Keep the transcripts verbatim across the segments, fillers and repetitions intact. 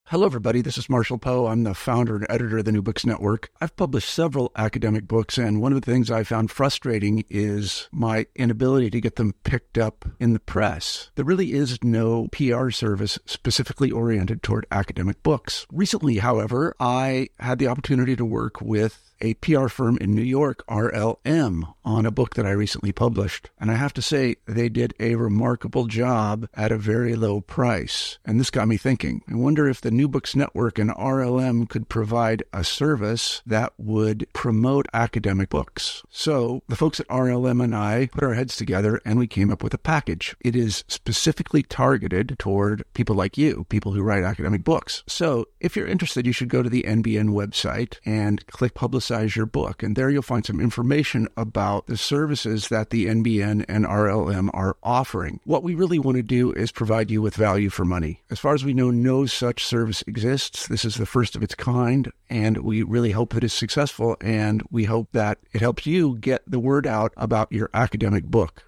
Hello, everybody. This is Marshall Poe. I'm the founder and editor of the New Books Network. I've published several academic books, and one of the things I found frustrating is my inability to get them picked up in the press. There really is no P R service specifically oriented toward academic books. Recently, however, I had the opportunity to work with a P R firm in New York, R L M, on a book that I recently published. And I have to say, they did a remarkable job at a very low price. And this got me thinking. I wonder if the New Books Network and R L M could provide a service that would promote academic books. So the folks at R L M and I put our heads together and we came up with a package. It is specifically targeted toward people like you, people who write academic books. So if you're interested, you should go to the N B N website and click Publicize your book. And there you'll find some information about the services that the N B N and R L M are offering. What we really want to do is provide you with value for money. As far as we know, no such service exists. This is the first of its kind, and we really hope that it's successful, and we hope that it helps you get the word out about your academic book.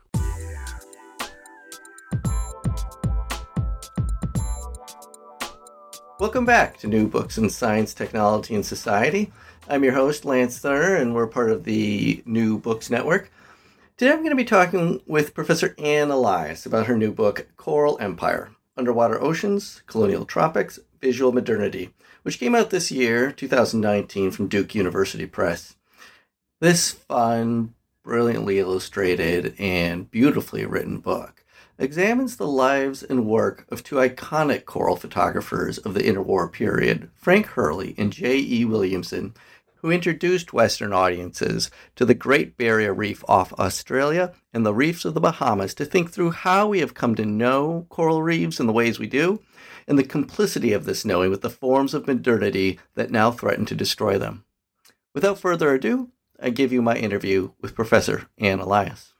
Welcome back to New Books in Science, Technology, and Society. I'm your host, Lance Thurr, and we're part of the New Books Network. Today I'm going to be talking with Professor Anne Elias about her new book, Coral Empire, Underwater Oceans, Colonial Tropics, Visual Modernity, which came out this year, two thousand nineteen, from Duke University Press. This fun, brilliantly illustrated, and beautifully written book examines the lives and work of two iconic coral photographers of the interwar period, Frank Hurley and J E Williamson, who introduced Western audiences to the Great Barrier Reef off Australia and the reefs of the Bahamas to think through how we have come to know coral reefs in the ways we do, and the complicity of this knowing with the forms of modernity that now threaten to destroy them. Without further ado, I give you my interview with Professor Anne Elias.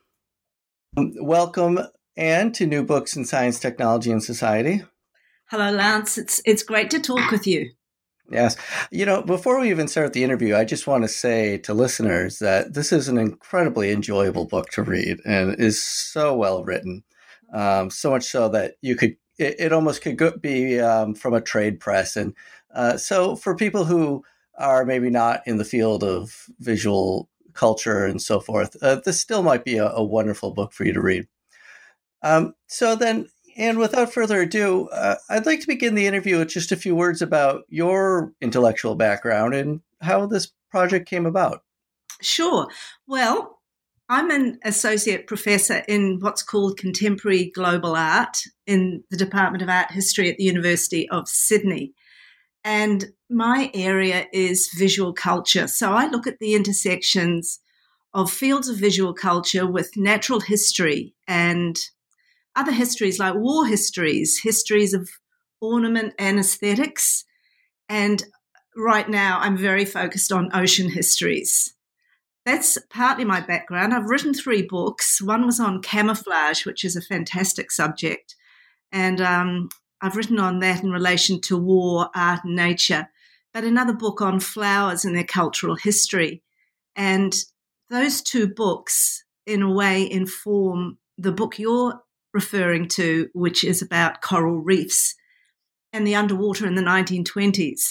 Welcome, Anne, to New Books in Science, Technology, and Society. Hello, Lance. It's it's great to talk with you. Yes. You know, before we even start the interview, I just want to say to listeners that this is an incredibly enjoyable book to read and is so well written. Um, so much so that you could, it, it almost could go, be um, from a trade press. And uh, so for people who are maybe not in the field of visual culture and so forth, uh, this still might be a, a wonderful book for you to read. Um, so then, and without further ado, uh, I'd like to begin the interview with just a few words about your intellectual background and how this project came about. Sure. Well, I'm an associate professor in what's called Contemporary Global Art in the Department of Art History at the University of Sydney. And my area is visual culture. So I look at the intersections of fields of visual culture with natural history and other histories like war histories, histories of ornament and aesthetics. And right now I'm very focused on ocean histories. That's partly my background. I've written three books. One was on camouflage, which is a fantastic subject. And um, I've written on that in relation to war, art, and nature. But another book on flowers and their cultural history. And those two books, in a way, inform the book you're referring to, which is about coral reefs and the underwater in the nineteen twenties.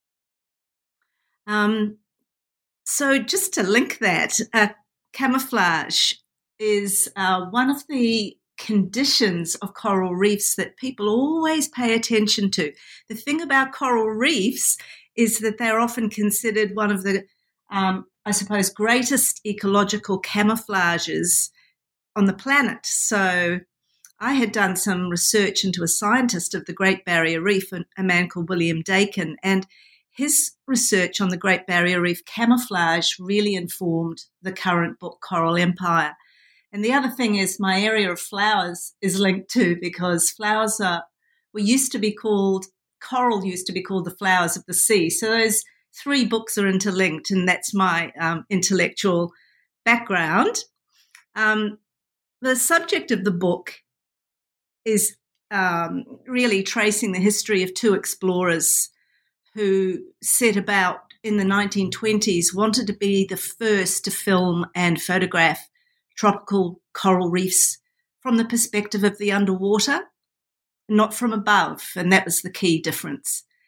Um, so just to link that, uh, camouflage is uh, one of the conditions of coral reefs that people always pay attention to. The thing about coral reefs is that they're often considered one of the, um, I suppose, greatest ecological camouflages on the planet. So I had done some research into a scientist of the Great Barrier Reef, a man called William Dakin, and his research on the Great Barrier Reef camouflage really informed the current book, Coral Empire. And the other thing is my area of flowers is linked too, because flowers are, were used to be called, coral used to be called the flowers of the sea. So those three books are interlinked, and that's my um, intellectual background. Um, the subject of the book is um, really tracing the history of two explorers who set about in the nineteen twenties, wanted to be the first to film and photograph tropical coral reefs from the perspective of the underwater, not from above, and that was the key difference.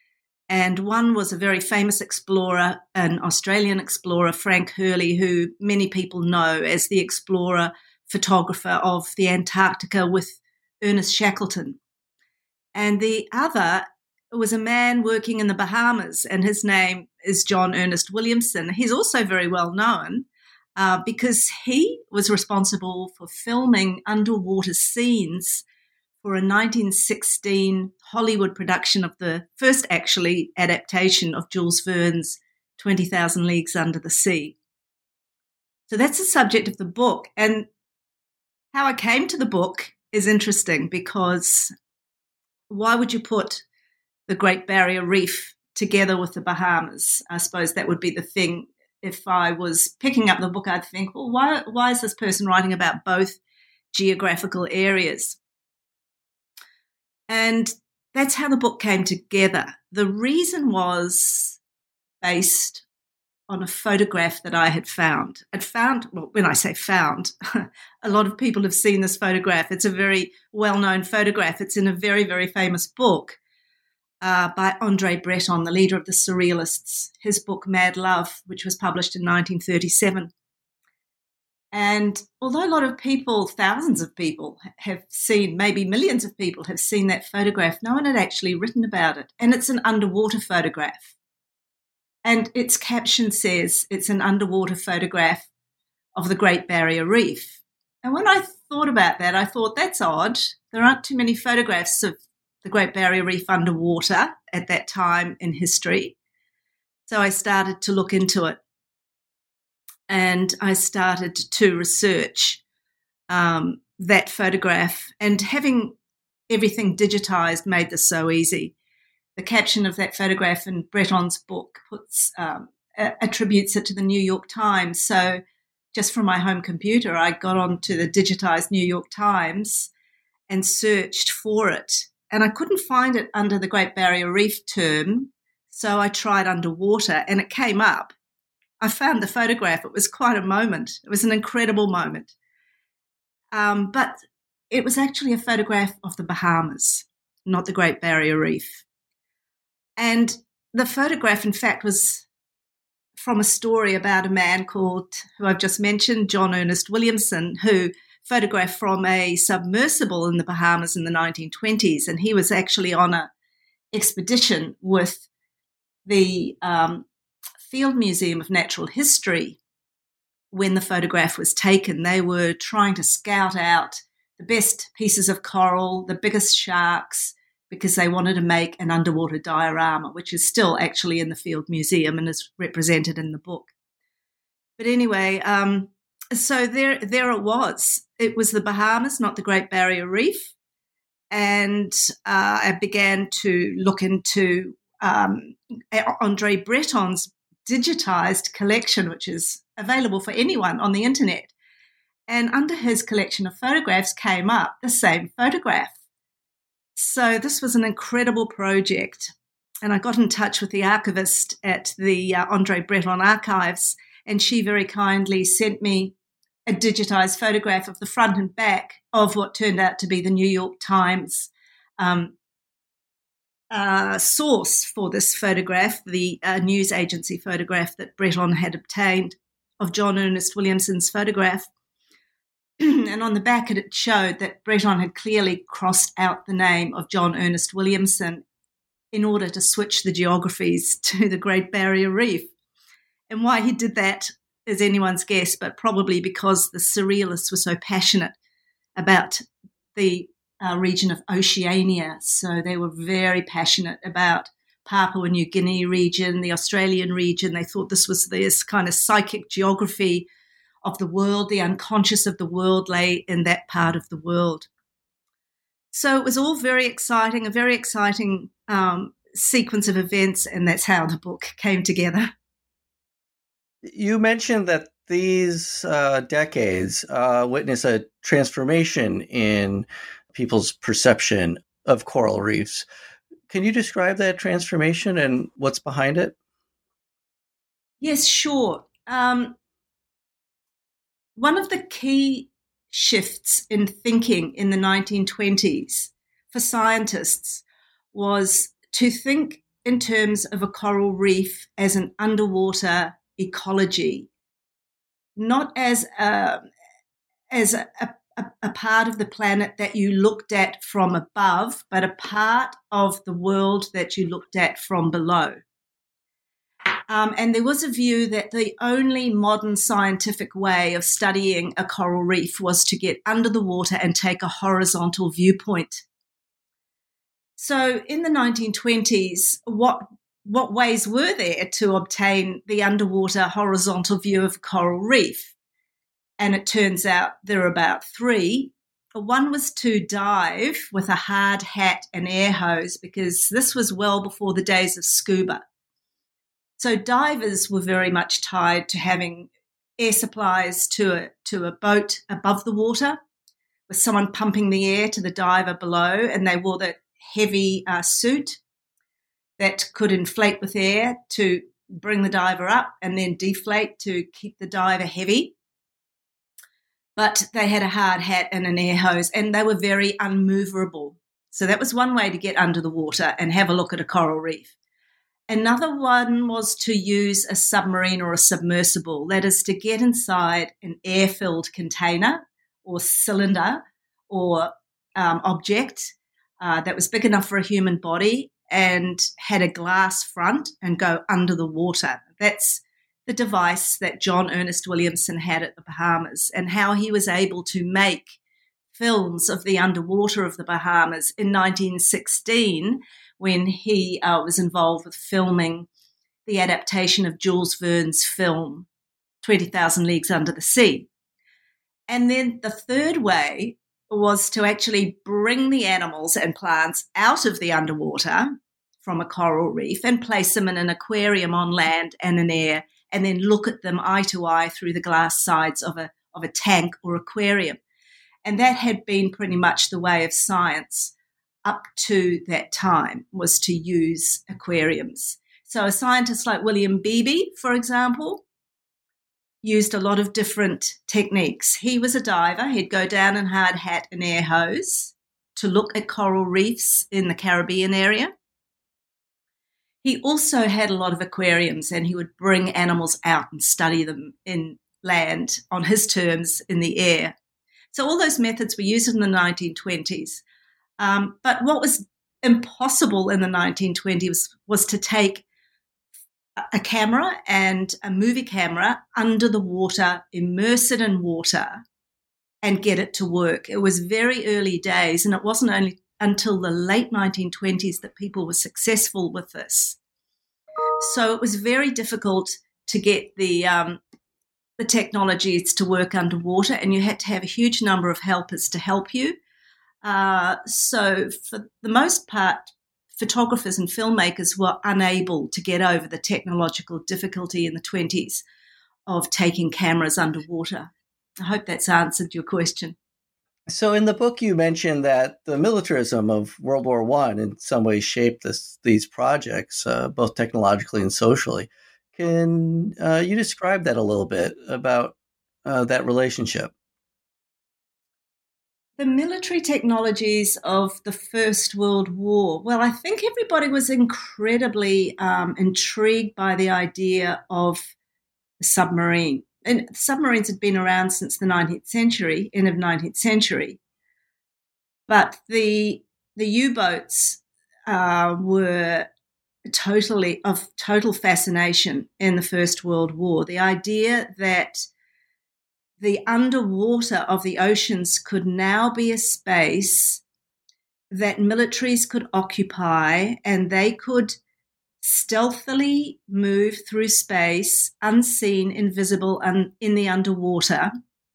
And one was a very famous explorer, an Australian explorer, Frank Hurley, who many people know as the explorer photographer of the Antarctica with Ernest Shackleton. And the other was a man working in the Bahamas, and his name is John Ernest Williamson. He's also very well known uh, because he was responsible for filming underwater scenes for a nineteen sixteen Hollywood production of the first, actually, adaptation of Jules Verne's twenty thousand Leagues Under the Sea. So that's the subject of the book. And how I came to the book is interesting, because why would you put the Great Barrier Reef together with the Bahamas? I suppose that would be the thing. If I was picking up the book, I'd think, well, why, why is this person writing about both geographical areas? And that's how the book came together. The reason was based on a photograph that I had found. I'd found, well, when I say found, a lot of people have seen this photograph. It's a very well-known photograph. It's in a very, very famous book uh, by André Breton, the leader of the Surrealists, his book Mad Love, which was published in nineteen thirty-seven. And although a lot of people, thousands of people have seen, maybe millions of people have seen that photograph, no one had actually written about it. And it's an underwater photograph. And its caption says it's an underwater photograph of the Great Barrier Reef. And when I thought about that, I thought, that's odd. There aren't too many photographs of the Great Barrier Reef underwater at that time in history. So I started to look into it. And I started to research um, that photograph. And having everything digitized made this so easy. The caption of that photograph in Breton's book puts um, attributes it to the New York Times. So just from my home computer, I got onto the digitized New York Times and searched for it. And I couldn't find it under the Great Barrier Reef term, so I tried underwater, and it came up. I found the photograph. It was quite a moment. It was an incredible moment. Um, but it was actually a photograph of the Bahamas, not the Great Barrier Reef. And the photograph, in fact, was from a story about a man called, who I've just mentioned, John Ernest Williamson, who photographed from a submersible in the Bahamas in the nineteen twenties. And he was actually on an expedition with the um, Field Museum of Natural History when the photograph was taken. They were trying to scout out the best pieces of coral, the biggest sharks, because they wanted to make an underwater diorama, which is still actually in the Field Museum and is represented in the book. But anyway, um, so there, there it was. It was the Bahamas, not the Great Barrier Reef. And uh, I began to look into um, André Breton's digitized collection, which is available for anyone on the internet. And under his collection of photographs came up the same photograph. So this was an incredible project. And I got in touch with the archivist at the uh, André Breton Archives, and she very kindly sent me a digitized photograph of the front and back of what turned out to be the New York Times um, uh, source for this photograph, the uh, news agency photograph that Breton had obtained of John Ernest Williamson's photograph. And on the back it showed that Breton had clearly crossed out the name of John Ernest Williamson in order to switch the geographies to the Great Barrier Reef. And why he did that is anyone's guess, but probably because the Surrealists were so passionate about the uh, region of Oceania. So they were very passionate about Papua New Guinea region, the Australian region. They thought this was this kind of psychic geography of the world. The unconscious of the world lay in that part of the world. So it was all very exciting, a very exciting um, sequence of events, and that's how the book came together. You mentioned that these uh, decades uh, witness a transformation in people's perception of coral reefs. Can you describe that transformation and what's behind it? Yes, sure. Um, one of the key shifts in thinking in the nineteen twenties for scientists was to think in terms of a coral reef as an underwater ecology, not as a, as a, a, a part of the planet that you looked at from above, but a part of the world that you looked at from below. Um, and there was a view that the only modern scientific way of studying a coral reef was to get under the water and take a horizontal viewpoint. So in the nineteen twenties, what what ways were there to obtain the underwater horizontal view of a coral reef? And it turns out there are about three. One was to dive with a hard hat and air hose, because this was well before the days of scuba. So divers were very much tied to having air supplies to a, to a boat above the water, with someone pumping the air to the diver below, and they wore the heavy uh, suit that could inflate with air to bring the diver up and then deflate to keep the diver heavy. But they had a hard hat and an air hose, and they were very unmovable. So that was one way to get under the water and have a look at a coral reef. Another one was to use a submarine or a submersible, that is to get inside an air-filled container or cylinder or um, object uh, that was big enough for a human body and had a glass front and go under the water. That's the device that John Ernest Williamson had at the Bahamas, and how he was able to make films of the underwater of the Bahamas in nineteen sixteen, when he uh, was involved with filming the adaptation of Jules Verne's film, twenty thousand Leagues Under the Sea. And then the third way was to actually bring the animals and plants out of the underwater from a coral reef and place them in an aquarium on land and in air, and then look at them eye to eye through the glass sides of a, of a tank or aquarium. And that had been pretty much the way of science up to that time, was to use aquariums. So a scientist like William Beebe, for example, used a lot of different techniques. He was a diver. He'd go down in hard hat and air hose to look at coral reefs in the Caribbean area. He also had a lot of aquariums, and he would bring animals out and study them in land on his terms in the air. So all those methods were used in the nineteen twenties. Um, but what was impossible in the nineteen twenties was to take a camera and a movie camera under the water, immerse it in water, and get it to work. It was very early days, and it wasn't only until the late nineteen twenties that people were successful with this. So it was very difficult to get the um, the technologies to work underwater, and you had to have a huge number of helpers to help you. Uh, so for the most part, photographers and filmmakers were unable to get over the technological difficulty in the twenties of taking cameras underwater. I hope that's answered your question. So in the book, you mentioned that the militarism of World War One in some ways shaped this, these projects, uh, both technologically and socially. Can uh, you describe that a little bit about uh, that relationship? The military technologies of the First World War. Well, I think everybody was incredibly um, intrigued by the idea of a submarine. And submarines had been around since the nineteenth century, end of nineteenth century. But the the U-boats uh, were totally of total fascination in the First World War. The idea that the underwater of the oceans could now be a space that militaries could occupy, and they could stealthily move through space, unseen, invisible, and in the underwater,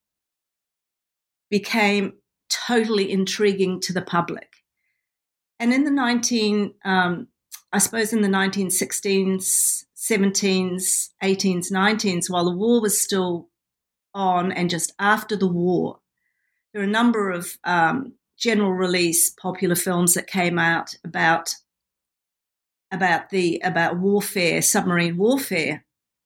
became totally intriguing to the public. And in the nineteen, um, I suppose in the nineteen sixteens, seventeens, eighteens, nineteens, while the war was still on, and just after the war, there are a number of um, general release popular films that came out about about the about warfare, submarine warfare.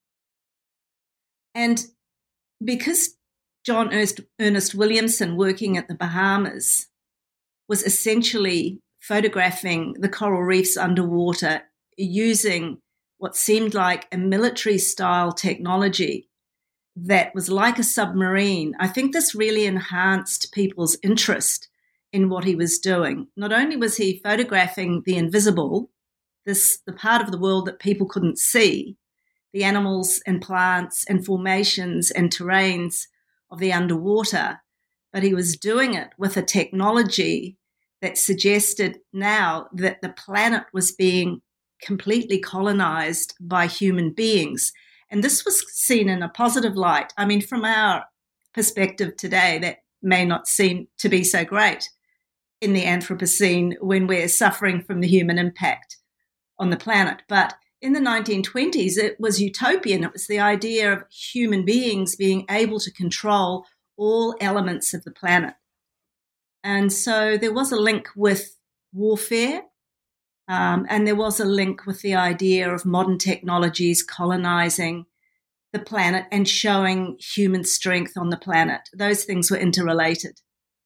And because John Ernest, Ernest Williamson, working at the Bahamas, was essentially photographing the coral reefs underwater using what seemed like a military-style technology that was like a submarine. I think this really enhanced people's interest in what he was doing. Not only was he photographing the invisible, this the part of the world that people couldn't see, the animals and plants and formations and terrains of the underwater, but he was doing it with a technology that suggested now that the planet was being completely colonized by human beings. And this was seen in a positive light. I mean, from our perspective today, that may not seem to be so great in the Anthropocene when we're suffering from the human impact on the planet. But in the nineteen twenties, it was utopian. It was the idea of human beings being able to control all elements of the planet. And so there was a link with warfare, um, and there was a link with the idea of modern technologies colonizing the planet and showing human strength on the planet. Those things were interrelated.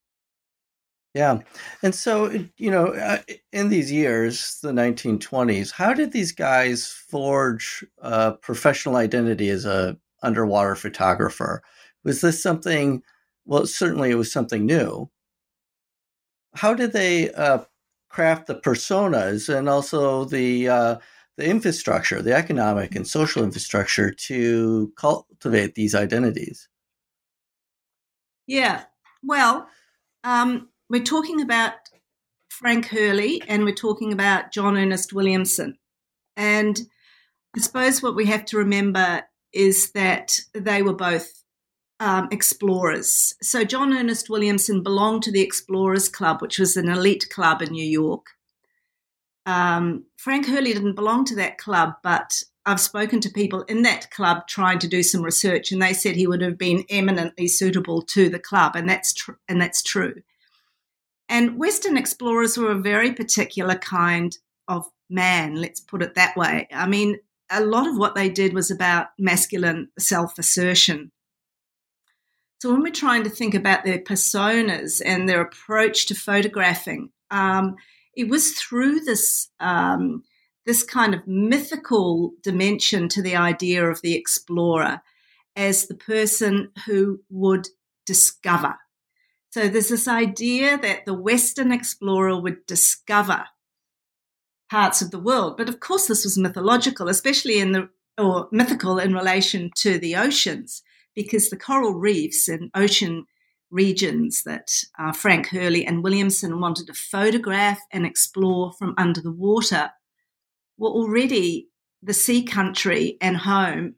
Yeah. And so, you know, uh, in these years, the nineteen twenties, how did these guys forge a professional identity as a underwater photographer? Was this something, well, certainly it was something new. How did they uh, craft the personas and also the uh, the infrastructure, the economic and social infrastructure to cultivate these identities? Yeah. Well, um, we're talking about Frank Hurley and we're talking about John Ernest Williamson. And I suppose what we have to remember is that they were both um, explorers. So John Ernest Williamson belonged to the Explorers Club, which was an elite club in New York. Um, Frank Hurley didn't belong to that club, but I've spoken to people in that club trying to do some research, and they said he would have been eminently suitable to the club, and that's tr- and that's true. And Western explorers were a very particular kind of man, let's put it that way. I mean, a lot of what they did was about masculine self-assertion. So when we're trying to think about their personas and their approach to photographing, um, it was through this um, this kind of mythical dimension to the idea of the explorer as the person who would discover. So there's this idea that the Western explorer would discover parts of the world. But of course, this was mythological, especially in the, or mythical in relation to the oceans, because the coral reefs and ocean regions that uh, Frank Hurley and Williamson wanted to photograph and explore from under the water were already the sea country and home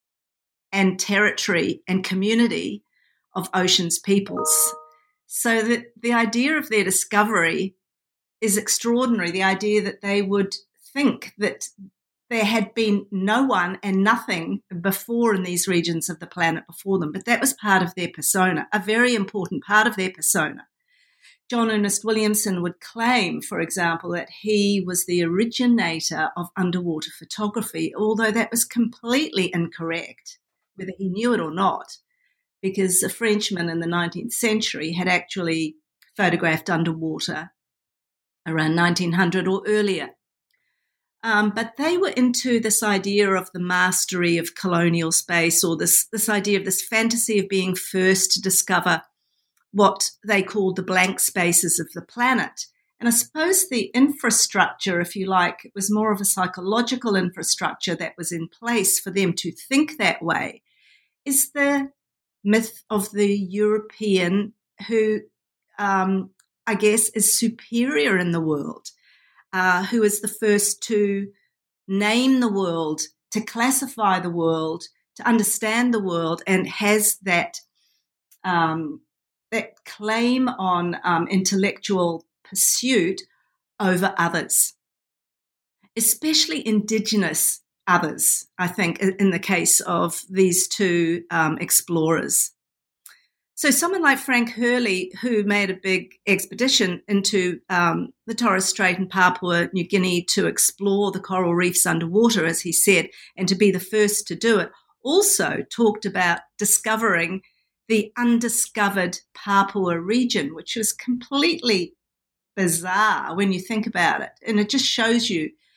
and territory and community of oceans peoples. So that the idea of their discovery is extraordinary, the idea that they would think that there had been no one and nothing before in these regions of the planet before them. But that was part of their persona, a very important part of their persona. John Ernest Williamson would claim, for example, that he was the originator of underwater photography, although that was completely incorrect, whether he knew it or not, because a Frenchman in the nineteenth century had actually photographed underwater around nineteen hundred or earlier. Um, but they were into this idea of the mastery of colonial space, or this, this idea of this fantasy of being first to discover what they called the blank spaces of the planet. And I suppose the infrastructure, if you like, it was more of a psychological infrastructure that was in place for them to think that way, is the myth of the European who, um, I guess, is superior in the world. Uh, who is the first to name the world, to classify the world, to understand the world, and has that um, that claim on um, intellectual pursuit over others, especially Indigenous others, I think, in the case of these two um, explorers. So someone like Frank Hurley, who made a big expedition into um, the Torres Strait and Papua New Guinea to explore the coral reefs underwater, as he said, and to be the first to do it, also talked about discovering the undiscovered Papua region, which was completely bizarre when you think about it. And it just shows you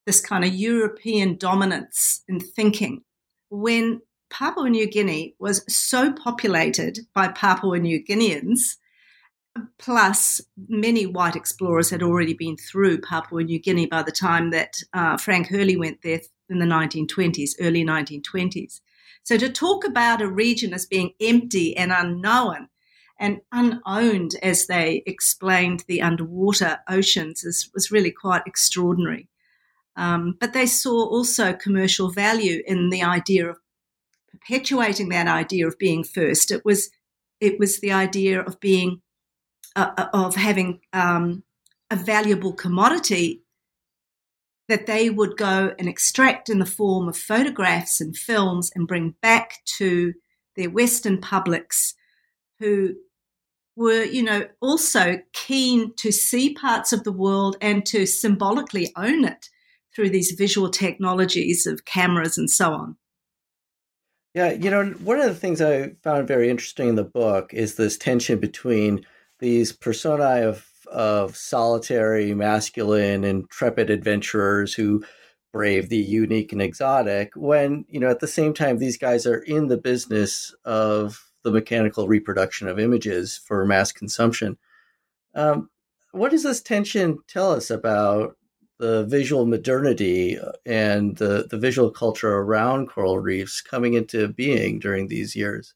this kind of European dominance in thinking when Papua New Guinea was so populated by Papua New Guineans, plus many white explorers had already been through Papua New Guinea by the time that uh, Frank Hurley went there in the nineteen twenties, early nineteen twenties. So to talk about a region as being empty and unknown and unowned, as they explained the underwater oceans, is, was really quite extraordinary. Um, but they saw also commercial value in the idea of perpetuating that idea of being first. It was, it was the idea of being, uh, of having um, a valuable commodity that they would go and extract in the form of photographs and films and bring back to their Western publics, who were, you know, also keen to see parts of the world and to symbolically own it through these visual technologies of cameras and so on. Yeah, you know, one of the things I found very interesting in the book is this tension between these personae of of solitary, masculine, intrepid adventurers who brave the unique and exotic, when, you know, at the same time, these guys are in the business of the mechanical reproduction of images for mass consumption. Um, what does this tension tell us about the visual modernity and the, the visual culture around coral reefs coming into being during these years?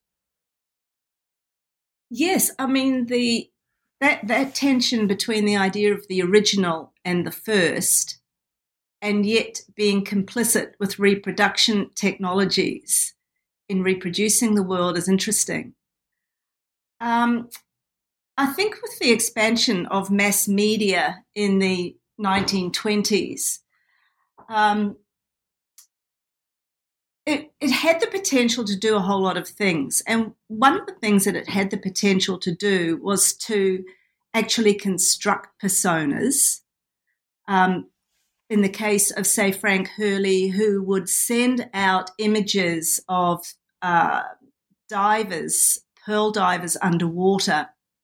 Yes, I mean, the that that tension between the idea of the original and the first, and yet being complicit with reproduction technologies in reproducing the world, is interesting. Um, I think with the expansion of mass media in the nineteen twenties, um, it, it had the potential to do a whole lot of things. And one of the things that it had the potential to do was to actually construct personas. Um, in the case of, say, Frank Hurley, who would send out images of uh, divers, pearl divers underwater,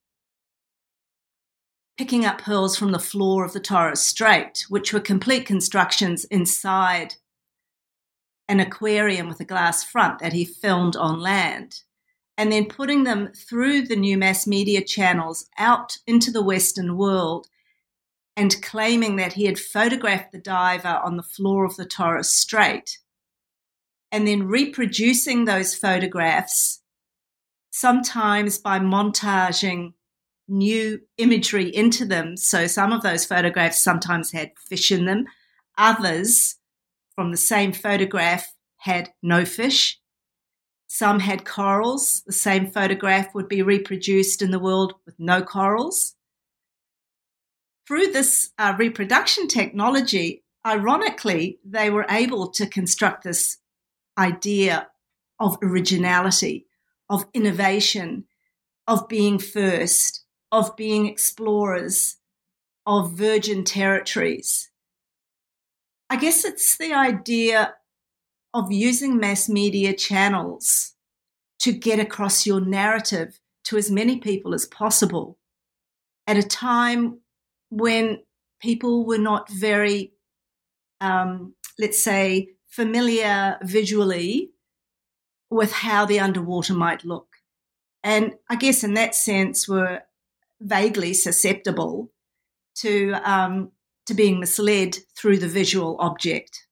picking up pearls from the floor of the Torres Strait, which were complete constructions inside an aquarium with a glass front that he filmed on land, and then putting them through the new mass media channels out into the Western world and claiming that he had photographed the diver on the floor of the Torres Strait, and then reproducing those photographs, sometimes by montaging new imagery into them. So some of those photographs sometimes had fish in them. Others from the same photograph had no fish. Some had corals. The same photograph would be reproduced in the world with no corals. Through this uh, reproduction technology, ironically, they were able to construct this idea of originality, of innovation, of being first, of being explorers, of virgin territories. I guess it's the idea of using mass media channels to get across your narrative to as many people as possible at a time when people were not very, um, let's say, familiar visually with how the underwater might look. And I guess in that sense were vaguely susceptible to um, to being misled through the visual object.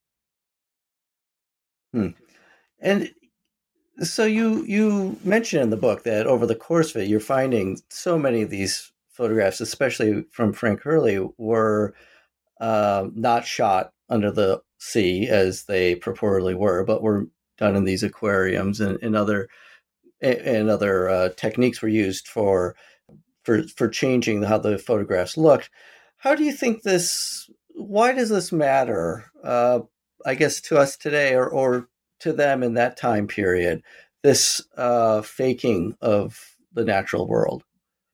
Hmm. And so you you mentioned in the book that over the course of it, you're finding so many of these photographs, especially from Frank Hurley, were uh, not shot under the sea as they purportedly were, but were done in these aquariums, and, and other and other uh, techniques were used for for for changing how the photographs looked. How do you think this? Why does this matter? Uh, I guess to us today, or or to them in that time period, this uh, faking of the natural world.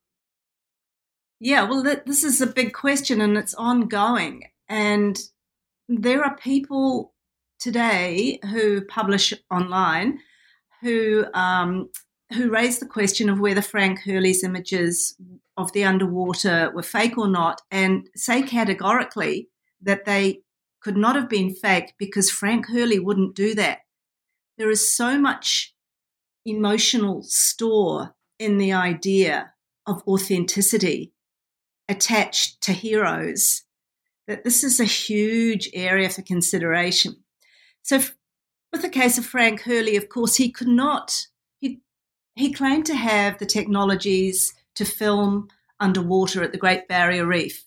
Yeah, well, th- this is a big question, and it's ongoing. And there are people today who publish online who um, who raise the question of whether Frank Hurley's images of the underwater were fake or not, and say categorically that they could not have been fake because Frank Hurley wouldn't do that. There is so much emotional store in the idea of authenticity attached to heroes that this is a huge area for consideration. So with the case of Frank Hurley, of course, he could not, he, he claimed to have the technologies to film underwater at the Great Barrier Reef.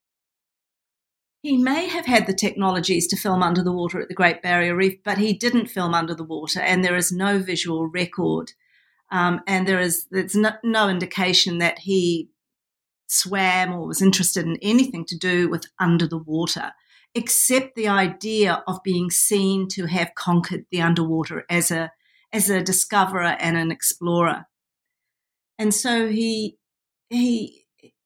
He may have had the technologies to film under the water at the Great Barrier Reef, but he didn't film under the water, and there is no visual record. Um, and there is there's no, no indication that he swam or was interested in anything to do with under the water, except the idea of being seen to have conquered the underwater as a as a discoverer and an explorer. And so he he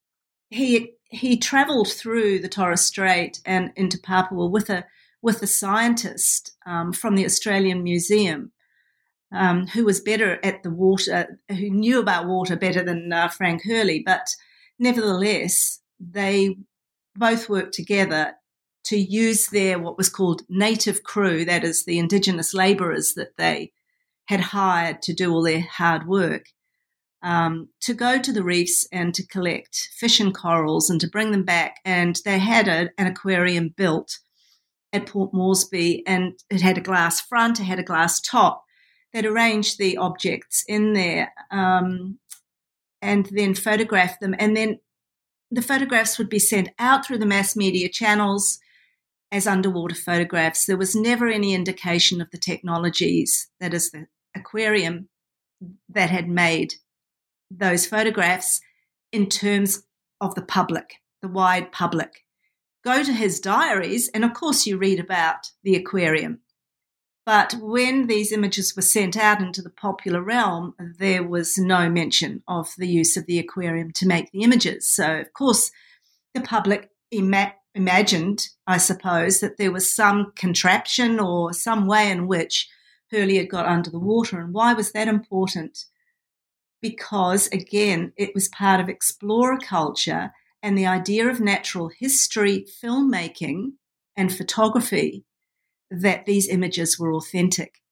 he he travelled through the Torres Strait and into Papua with a with a scientist um, from the Australian Museum um, who was better at the water, who knew about water better than uh, Frank Hurley, but nevertheless they both worked together to use their what was called native crew, that is the indigenous labourers that they had hired to do all their hard work, um, to go to the reefs and to collect fish and corals and to bring them back. And they had a, an aquarium built at Port Moresby, and it had a glass front, it had a glass top. They'd arranged the objects in there um, and then photographed them. And then the photographs would be sent out through the mass media channels as underwater photographs. There was never any indication of the technologies, that is the aquarium, that had made those photographs in terms of the public, the wide public. Go to his diaries, and of course you read about the aquarium. But when these images were sent out into the popular realm, there was no mention of the use of the aquarium to make the images. So, of course, the public ima- imagined, I suppose, that there was some contraption or some way in which Hurley had got under the water. And why was that important? Because, again, it was part of explorer culture and the idea of natural history, filmmaking and photography, that these images were authentic.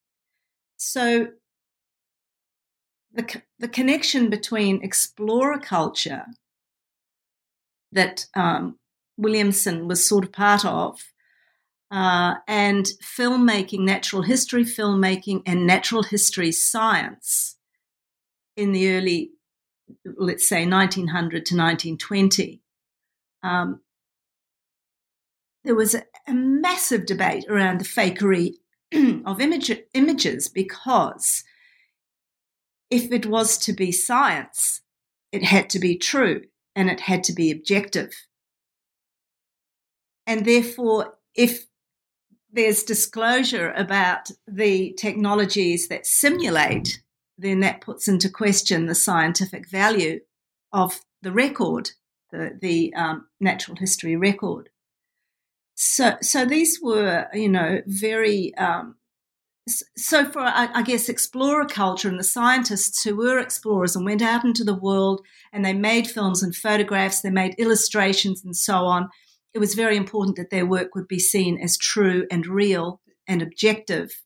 So the, the connection between explorer culture that um, Williamson was sort of part of uh, and filmmaking, natural history filmmaking and natural history science in the early, let's say, nineteen hundred to nineteen twenty, um, there was a, a massive debate around the fakery of image, images because if it was to be science, it had to be true and it had to be objective. And therefore, if there's disclosure about the technologies that simulate, then that puts into question the scientific value of the record, the, the um, natural history record. So, so these were, you know, very. Um, so, for I, I guess explorer culture and the scientists who were explorers and went out into the world and they made films and photographs, they made illustrations and so on. It was very important that their work would be seen as true and real and objective.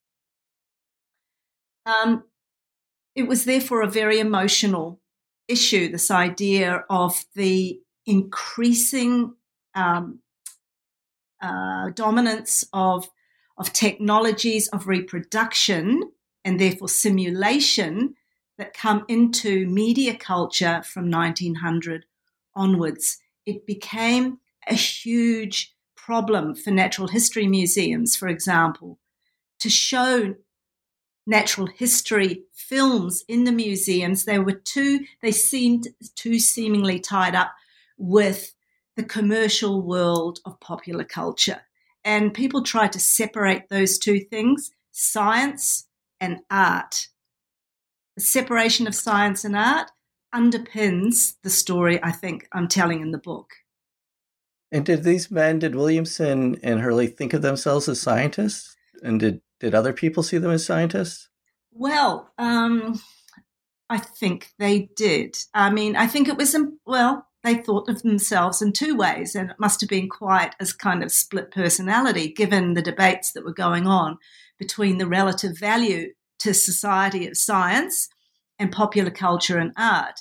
Um, it was therefore a very emotional issue. This idea of the increasing um, Uh, dominance of, of technologies of reproduction and therefore simulation that come into media culture from nineteen hundred onwards. It became a huge problem for natural history museums, for example, to show natural history films in the museums. They were too, they seemed too seemingly tied up with the commercial world of popular culture. And people try to separate those two things, science and art. The separation of science and art underpins the story I think I'm telling in the book. And did these men, did Williamson and Hurley think of themselves as scientists? And did, did other people see them as scientists? Well, um, I think they did. I mean, I think it was, well, they thought of themselves in two ways, and it must have been quite as kind of split personality, given the debates that were going on between the relative value to society of science and popular culture and art.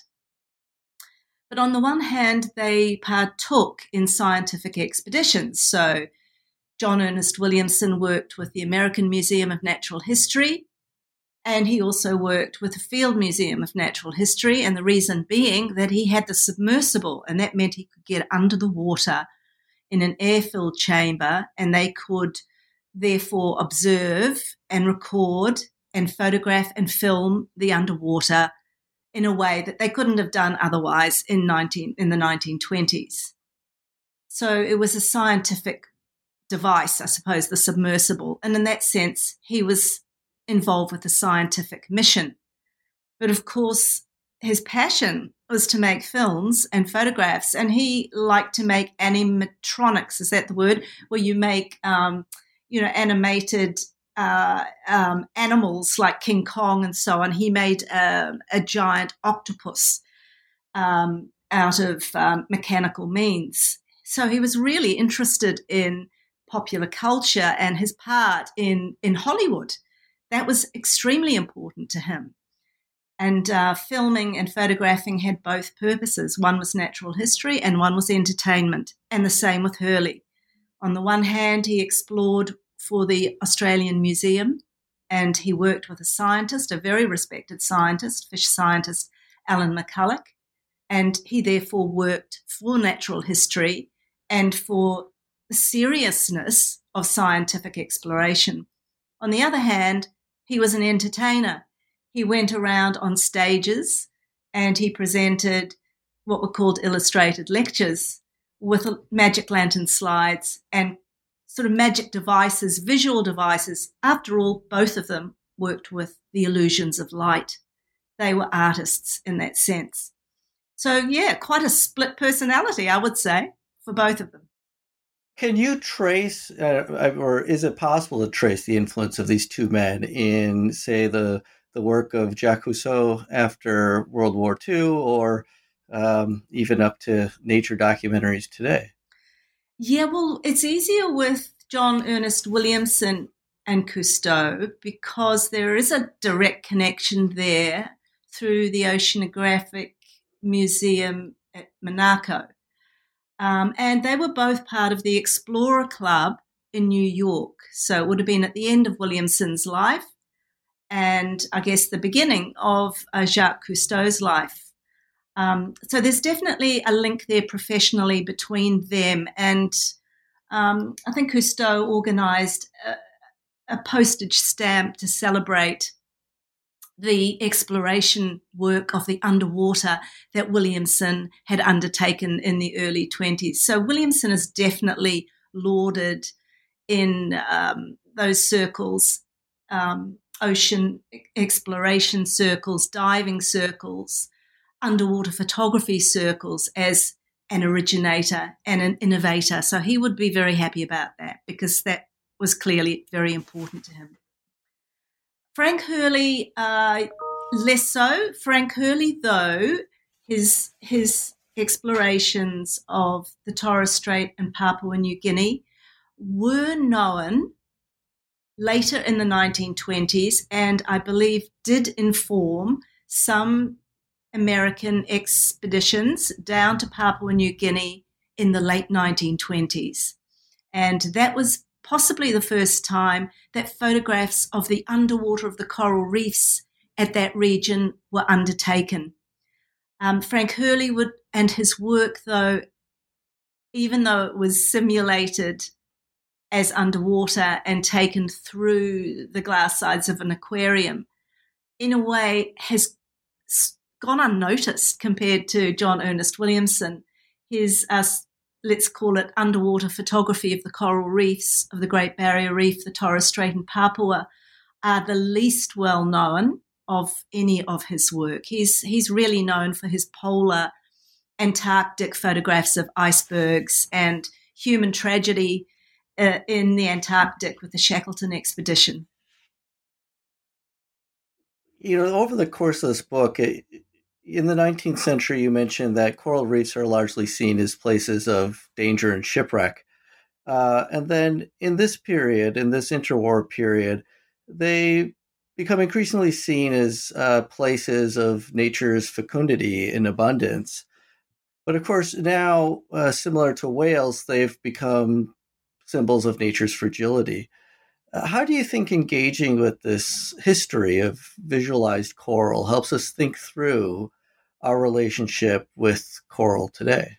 But on the one hand, they partook in scientific expeditions. So John Ernest Williamson worked with the American Museum of Natural History, and he also worked with the Field Museum of Natural History, and the reason being that he had the submersible, and that meant he could get under the water in an air-filled chamber, and they could therefore observe and record and photograph and film the underwater in a way that they couldn't have done otherwise in nineteen in the nineteen twenties. So it was a scientific device, I suppose, the submersible. And in that sense, he was involved with a scientific mission. But of course, his passion was to make films and photographs, and he liked to make animatronics. Is that the word? Where you make, um, you know, animated Uh, um, animals like King Kong and so on. He made uh, a giant octopus um, out of um, mechanical means. So he was really interested in popular culture and his part in, in Hollywood. That was extremely important to him. And uh, filming and photographing had both purposes. One was natural history and one was entertainment, and the same with Hurley. On the one hand, he explored for the Australian Museum, and he worked with a scientist, a very respected scientist, fish scientist, Alan McCulloch, and he therefore worked for natural history and for the seriousness of scientific exploration. On the other hand, he was an entertainer. He went around on stages and he presented what were called illustrated lectures with magic lantern slides and sort of magic devices, visual devices. After all, both of them worked with the illusions of light. They were artists in that sense. So, yeah, quite a split personality, I would say, for both of them. Can you trace, uh, or is it possible to trace the influence of these two men in, say, the the work of Jacques Cousteau after World War Two, or um, even up to nature documentaries today? Yeah, well, it's easier with John Ernest Williamson and Cousteau because there is a direct connection there through the Oceanographic Museum at Monaco. Um, and they were both part of the Explorer Club in New York. So it would have been at the end of Williamson's life and I guess the beginning of uh, Jacques Cousteau's life. Um, so there's definitely a link there professionally between them. And um, I think Cousteau organised a, a postage stamp to celebrate the exploration work of the underwater that Williamson had undertaken in the early twenties. So Williamson is definitely lauded in um, those circles, um, ocean exploration circles, diving circles, underwater photography circles as an originator and an innovator. So he would be very happy about that because that was clearly very important to him. Frank Hurley, uh, less so. Frank Hurley, though, his his explorations of the Torres Strait and Papua New Guinea were known later in the nineteen twenties and I believe did inform some American expeditions down to Papua New Guinea in the late nineteen twenties. And that was possibly the first time that photographs of the underwater of the coral reefs at that region were undertaken. Um, Frank Hurley would, and his work, though, even though it was simulated as underwater and taken through the glass sides of an aquarium, in a way has gone unnoticed compared to John Ernest Williamson. His, uh, let's call it underwater photography of the coral reefs of the Great Barrier Reef, the Torres Strait and Papua, are the least well known of any of his work. He's, he's really known for his polar Antarctic photographs of icebergs and human tragedy uh, in the Antarctic with the Shackleton expedition. You know, over the course of this book, it, in the nineteenth century, you mentioned that coral reefs are largely seen as places of danger and shipwreck. Uh, and then in this period, in this interwar period, they become increasingly seen as uh, places of nature's fecundity and abundance. But of course, now, uh, similar to whales, they've become symbols of nature's fragility. Uh, how do you think engaging with this history of visualized coral helps us think through our relationship with coral today?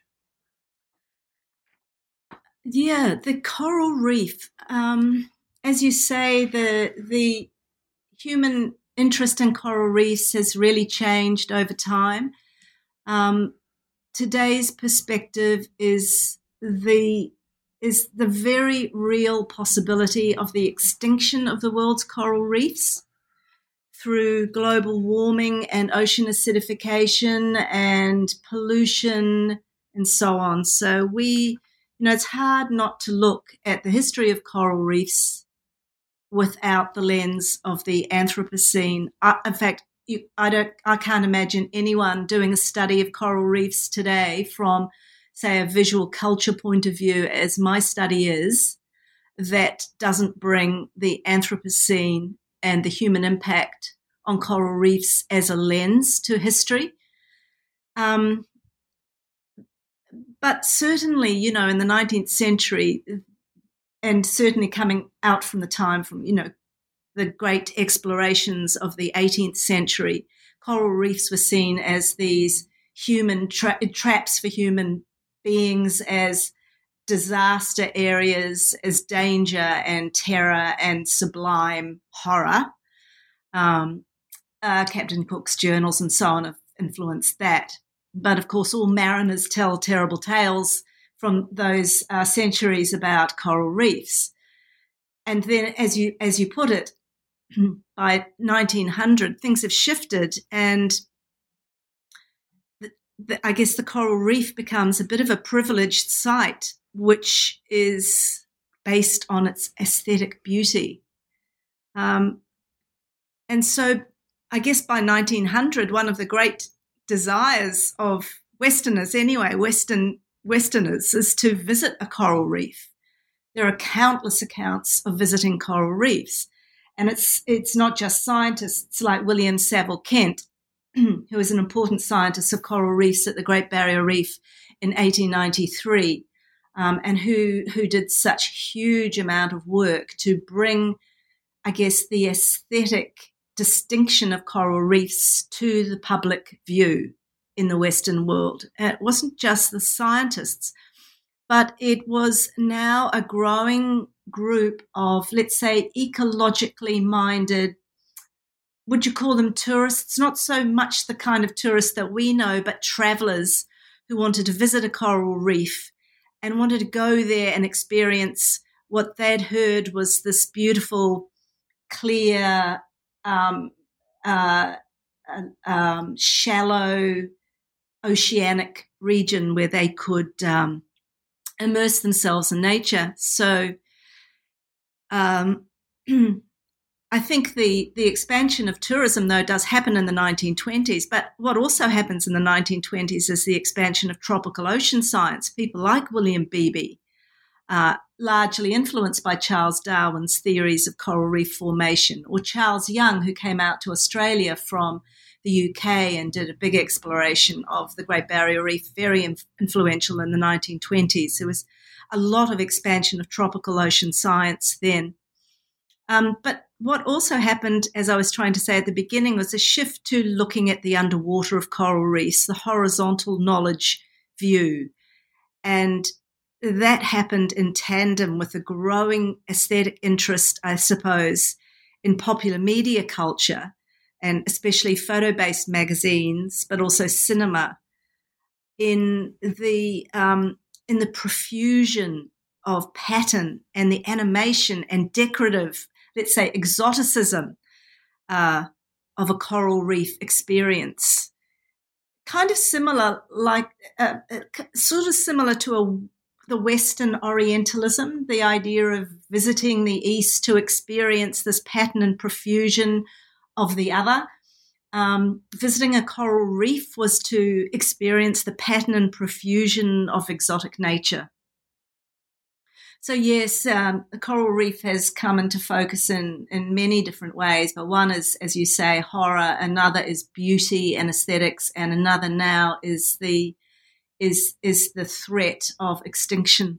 Yeah, the coral reef. Um, as you say, the the human interest in coral reefs has really changed over time. Um, today's perspective is the is the very real possibility of the extinction of the world's coral reefs through global warming and ocean acidification and pollution and so on. So we, you know, it's hard not to look at the history of coral reefs without the lens of the Anthropocene. I, in fact, you, I don't, I can't imagine anyone doing a study of coral reefs today from, say, a visual culture point of view, as my study is, that doesn't bring the Anthropocene and the human impact on coral reefs as a lens to history. Um, but certainly, you know, in the nineteenth century, and certainly coming out from the time from, you know, the great explorations of the eighteenth century, coral reefs were seen as these human tra- traps for human beings, as disaster areas, as danger and terror and sublime horror. Um, uh, Captain Cook's journals and so on have influenced that. But of course, all mariners tell terrible tales from those uh, centuries about coral reefs. And then, as you as you put it, by nineteen hundred, things have shifted, and the, the, I guess the coral reef becomes a bit of a privileged site, which is based on its aesthetic beauty. Um, and so I guess by nineteen hundred, one of the great desires of Westerners anyway, Western Westerners, is to visit a coral reef. There are countless accounts of visiting coral reefs. And it's it's not just scientists like William Saville Kent, who was an important scientist of coral reefs at the Great Barrier Reef in eighteen ninety-three, um, and who, who did such huge amount of work to bring, I guess, the aesthetic distinction of coral reefs to the public view in the Western world. And it wasn't just the scientists, but it was now a growing group of, let's say, ecologically minded, would you call them tourists? Not so much the kind of tourists that we know, but travelers who wanted to visit a coral reef and wanted to go there and experience what they'd heard was this beautiful, clear, um, uh, um, shallow, oceanic region where they could um, immerse themselves in nature. So um, I think the, the expansion of tourism, though, does happen in the nineteen twenties. But what also happens in the nineteen twenties is the expansion of tropical ocean science. People like William Beebe, uh, largely influenced by Charles Darwin's theories of coral reef formation, or Charles Young, who came out to Australia from the U K and did a big exploration of the Great Barrier Reef, very inf- influential in the nineteen twenties. There was a lot of expansion of tropical ocean science then. Um, but what also happened, as I was trying to say at the beginning, was a shift to looking at the underwater of coral reefs, the horizontal knowledge view. And that happened in tandem with a growing aesthetic interest, I suppose, in popular media culture, and especially photo-based magazines, but also cinema, in the um, in the profusion of pattern and the animation and decorative, let's say, exoticism uh, of a coral reef experience. Kind of similar, like uh, sort of similar to a, the Western Orientalism, the idea of visiting the East to experience this pattern and profusion of the other. Um, visiting a coral reef was to experience the pattern and profusion of exotic nature. So yes, um, the coral reef has come into focus in, in many different ways, but one is, as you say, horror, another is beauty and aesthetics, and another now is the is is the threat of extinction.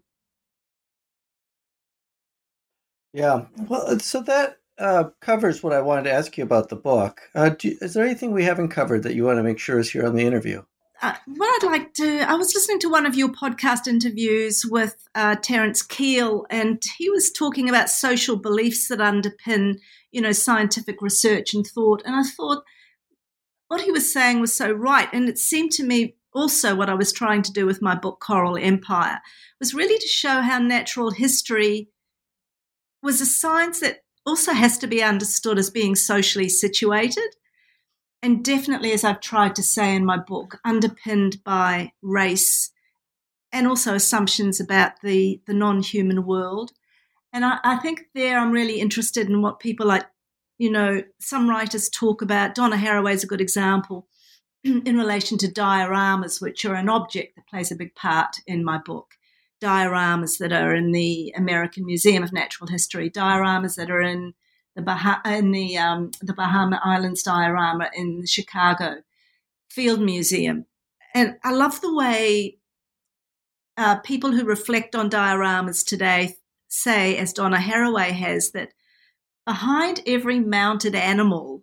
Yeah, well, so that uh, covers what I wanted to ask you about the book. Uh, do, is there anything we haven't covered that you want to make sure is here on the interview? Uh, what I'd like to, I was listening to one of your podcast interviews with uh, Terence Keel, and he was talking about social beliefs that underpin, you know, scientific research and thought. And I thought what he was saying was so right. And it seemed to me also what I was trying to do with my book, Coral Empire, was really to show how natural history was a science that also has to be understood as being socially situated. And definitely, as I've tried to say in my book, underpinned by race and also assumptions about the, the non-human world. And I, I think there I'm really interested in what people like, you know, some writers talk about. Donna Haraway is a good example in relation to dioramas, which are an object that plays a big part in my book. Dioramas that are in the American Museum of Natural History, dioramas that are in the bah- in the um, the Bahama Islands diorama in the Chicago Field Museum. And I love the way uh, people who reflect on dioramas today say, as Donna Haraway has, that behind every mounted animal,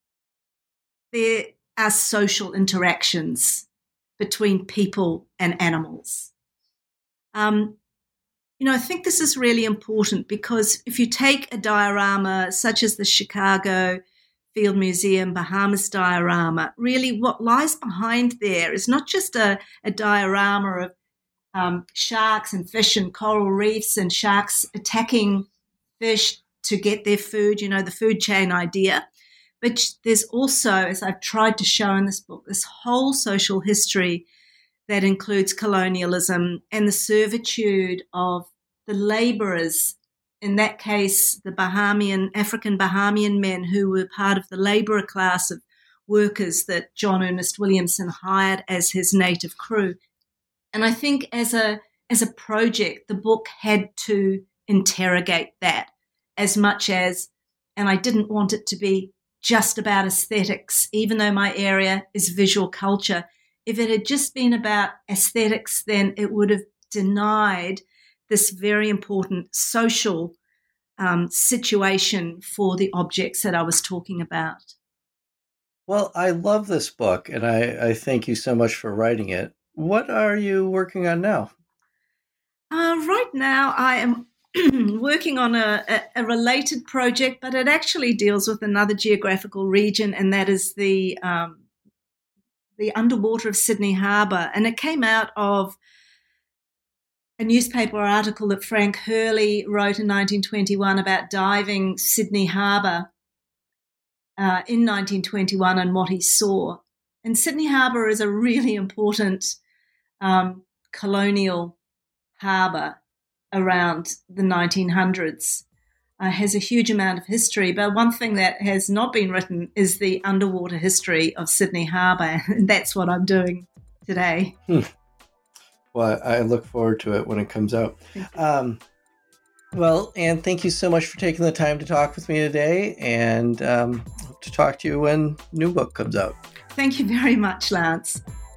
there are social interactions between people and animals. Um, You know, I think this is really important because if you take a diorama such as the Chicago Field Museum Bahamas diorama, really what lies behind there is not just a, a diorama of um, sharks and fish and coral reefs and sharks attacking fish to get their food, you know, the food chain idea. But there's also, as I've tried to show in this book, this whole social history that includes colonialism and the servitude of the labourers, in that case, the Bahamian, African Bahamian men who were part of the labourer class of workers that John Ernest Williamson hired as his native crew. And I think as a as a project, the book had to interrogate that as much as, and I didn't want it to be just about aesthetics, even though my area is visual culture. If it had just been about aesthetics, then it would have denied this very important social um, situation for the objects that I was talking about. Well, I love this book, and I, I thank you so much for writing it. What are you working on now? Uh, right now, I am working on a, a, a related project, but it actually deals with another geographical region, and that is the um, the underwater of Sydney Harbour. And it came out of a newspaper article that Frank Hurley wrote in nineteen twenty-one about diving Sydney Harbour uh, in nineteen twenty-one and what he saw. And Sydney Harbour is a really important um, colonial harbour around the nineteen hundreds. Uh, has a huge amount of history, but one thing that has not been written is the underwater history of Sydney Harbour, and that's what I'm doing today. Hmm. Well, I look forward to it when it comes out. Um, well, Anne, thank you so much for taking the time to talk with me today, and um, hope to talk to you when new book comes out. Thank you very much, Lance.